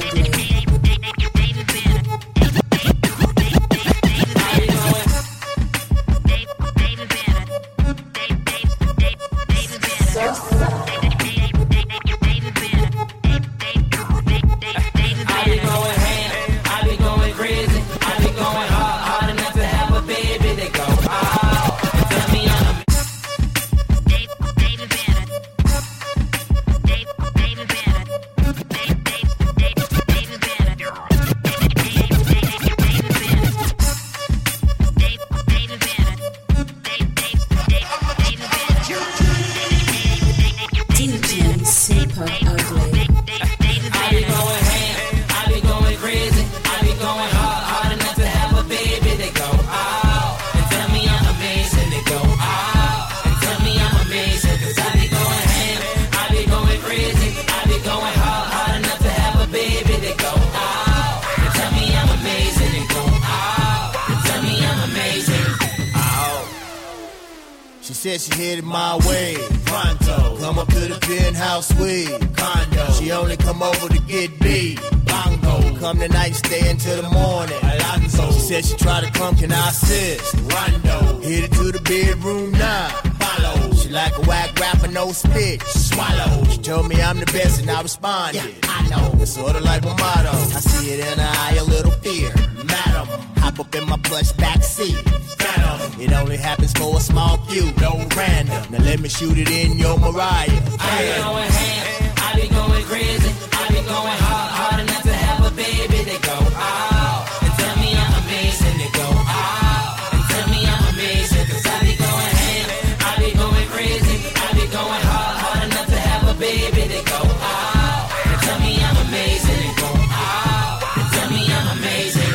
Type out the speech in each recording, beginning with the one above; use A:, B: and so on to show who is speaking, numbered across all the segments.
A: Said she headed my way, pronto. Come up to the penthouse suite, condo. She only come over to get beat, bongo. Come tonight, stay until the morning, Alonzo. She said she tried to come, can I assist? Rondo. Hit it to the bedroom now, follow. She like a whack rapper, no spit, swallow. She told me I'm the best and I responded, yeah, I know. It's sorta like my motto. I see it in her eye, a little fear, madam. Hop up in my plush backseat, phantom. It only happens for a small few, no random. Now let me shoot it in your Mariah.
B: I be going ham, I be going crazy, I be going hard, hard enough to have a baby. They go out and tell me I'm amazing. They go out and tell me I'm amazing. Cause I be going ham, I be going crazy, I be going hard, hard enough to have a baby. They go out and tell me I'm amazing. They go out and tell me I'm amazing.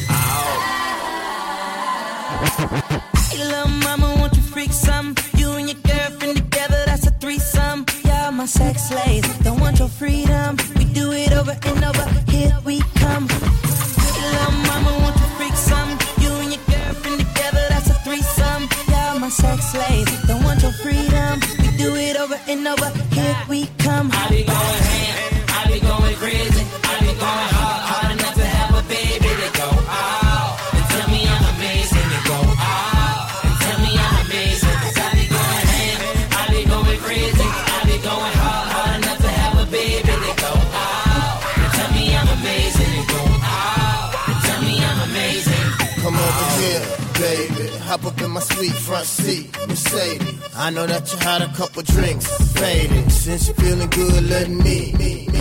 B: Hey little mama, won't you freak some? You and your girlfriend together, that's a threesome. Y'all my sex slaves, don't want your freedom. We do it over and over, here we come. Hey little mama, won't you freak some? You and your girlfriend together, that's a threesome. Y'all my sex slaves, don't want your freedom. We do it over and over, here we come. I be going ham, I be going crazy, I be going hard, hard enough to have a baby. They go out and tell me I'm amazing. They go out and tell me I'm amazing. Cause I be going ham, I be going crazy, I be going hard, hard enough to have a baby. They go out and tell me I'm amazing. They go out and tell me I'm amazing.
A: Come over here, baby. Hop up in my sweet front seat, Mercedes. I know that you had a couple drinks, faded. Since you're feeling good, let me